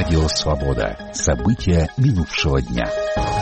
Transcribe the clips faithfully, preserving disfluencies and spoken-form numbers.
Радио «Свобода». События минувшего дня.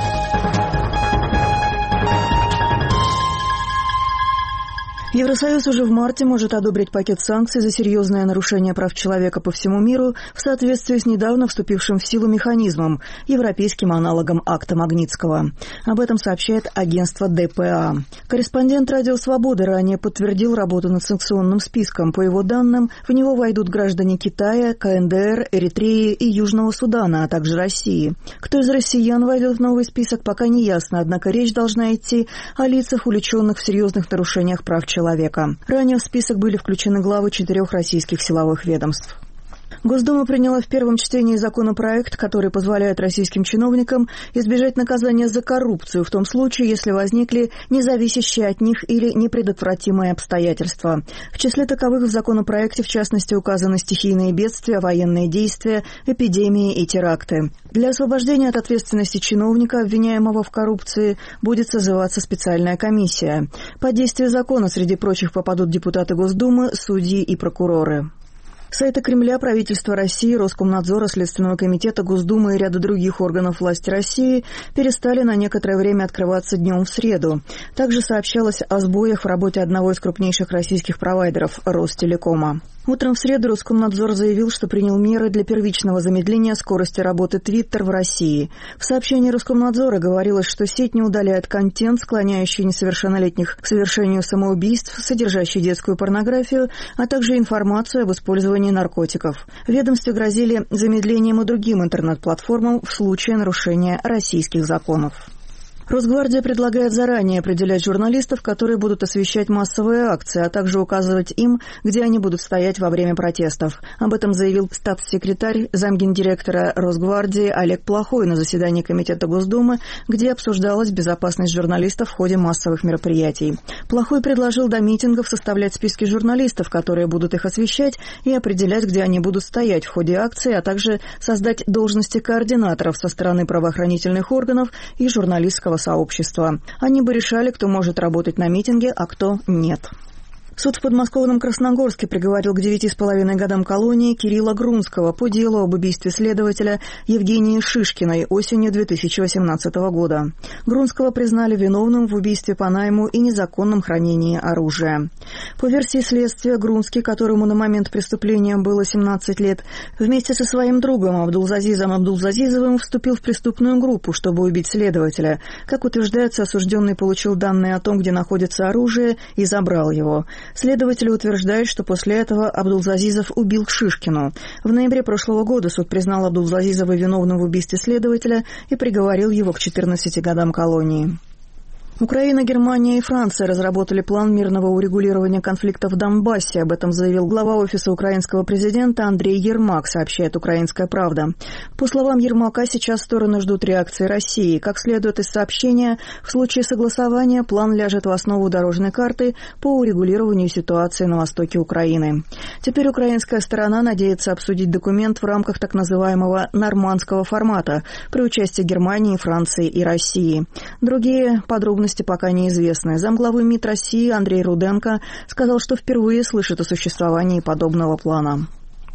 Евросоюз уже в марте может одобрить пакет санкций за серьезное нарушение прав человека по всему миру в соответствии с недавно вступившим в силу механизмом, европейским аналогом акта Магнитского. Об этом сообщает агентство дэ пэ а. Корреспондент «Радио Свобода» ранее подтвердил работу над санкционным списком. По его данным, в него войдут граждане Китая, ка эн дэ эр, Эритреи и Южного Судана, а также России. Кто из россиян войдет в новый список, пока не ясно, однако речь должна идти о лицах, увлеченных в серьезных нарушениях прав человека. человека. Ранее в список были включены главы четырех российских силовых ведомств. Госдума приняла в первом чтении законопроект, который позволяет российским чиновникам избежать наказания за коррупцию в том случае, если возникли независящие от них или непредотвратимые обстоятельства. В числе таковых в законопроекте, в частности, указаны стихийные бедствия, военные действия, эпидемии и теракты. Для освобождения от ответственности чиновника, обвиняемого в коррупции, будет созываться специальная комиссия. Под действие закона, среди прочих, попадут депутаты Госдумы, судьи и прокуроры. Сайты Кремля, правительства России, Роскомнадзора, Следственного комитета, Госдумы и ряда других органов власти России перестали на некоторое время открываться днем в среду. Также сообщалось о сбоях в работе одного из крупнейших российских провайдеров – Ростелекома. Утром в среду Роскомнадзор заявил, что принял меры для первичного замедления скорости работы Twitter в России. В сообщении Роскомнадзора говорилось, что сеть не удаляет контент, склоняющий несовершеннолетних к совершению самоубийств, содержащий детскую порнографию, а также информацию об использовании наркотиков. В ведомстве грозили замедлением и другим интернет-платформам в случае нарушения российских законов. Росгвардия предлагает заранее определять журналистов, которые будут освещать массовые акции, а также указывать им, где они будут стоять во время протестов. Об этом заявил статс-секретарь, замгендиректора Росгвардии Олег Плохой на заседании Комитета Госдумы, где обсуждалась безопасность журналистов в ходе массовых мероприятий. Плохой предложил до митингов составлять списки журналистов, которые будут их освещать, и определять, где они будут стоять в ходе акции, а также создать должности координаторов со стороны правоохранительных органов и журналистского сообщества. Они бы решали, кто может работать на митинге, а кто нет. Суд в подмосковном Красногорске приговорил к девяти с половиной годам колонии Кирилла Грунского по делу об убийстве следователя Евгении Шишкиной осенью две тысячи восемнадцатого года. Грунского признали виновным в убийстве по найму и незаконном хранении оружия. По версии следствия, Грунский, которому на момент преступления было семнадцать лет, вместе со своим другом Абдулзазизом Абдулзазизовым вступил в преступную группу, чтобы убить следователя. Как утверждается, осужденный получил данные о том, где находится оружие, и забрал его. Следователь утверждает, что после этого Абдулзазизов убил Шишкину. В ноябре прошлого года суд признал Абдулзазизова виновным в убийстве следователя и приговорил его к четырнадцати годам колонии. Украина, Германия и Франция разработали план мирного урегулирования конфликта в Донбассе. Об этом заявил глава офиса украинского президента Андрей Ермак, сообщает «Украинская правда». По словам Ермака, сейчас стороны ждут реакции России. Как следует из сообщения, в случае согласования план ляжет в основу дорожной карты по урегулированию ситуации на востоке Украины. Теперь украинская сторона надеется обсудить документ в рамках так называемого нормандского формата при участии Германии, Франции и России. Другие подробности пока неизвестны. Замглавы МИД России Андрей Руденко сказал, что впервые слышит о существовании подобного плана.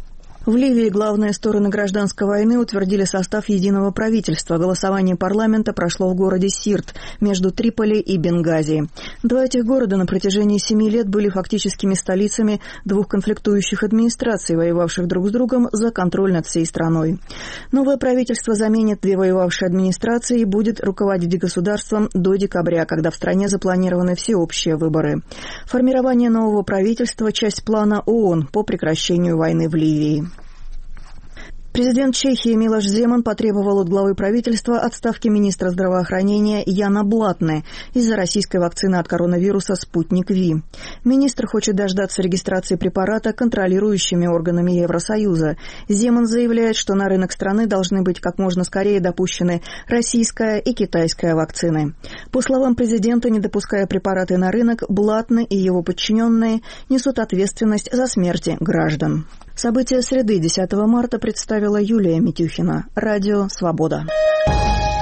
В Ливии главные стороны гражданской войны утвердили состав единого правительства. Голосование парламента прошло в городе Сирт между Триполи и Бенгази. Два этих города на протяжении семи лет были фактическими столицами двух конфликтующих администраций, воевавших друг с другом за контроль над всей страной. Новое правительство заменит две воевавшие администрации и будет руководить государством до декабря, когда в стране запланированы всеобщие выборы. Формирование нового правительства – часть плана ООН по прекращению войны в Ливии. Президент Чехии Милош Земан потребовал от главы правительства отставки министра здравоохранения Яна Блатне из-за российской вакцины от коронавируса «Спутник Ви». Министр хочет дождаться регистрации препарата контролирующими органами Евросоюза. Земан заявляет, что на рынок страны должны быть как можно скорее допущены российская и китайская вакцины. По словам президента, не допуская препараты на рынок, Блатне и его подчиненные несут ответственность за смерти граждан. События среды десятого марта представила Юлия Митюхина. Радио «Свобода».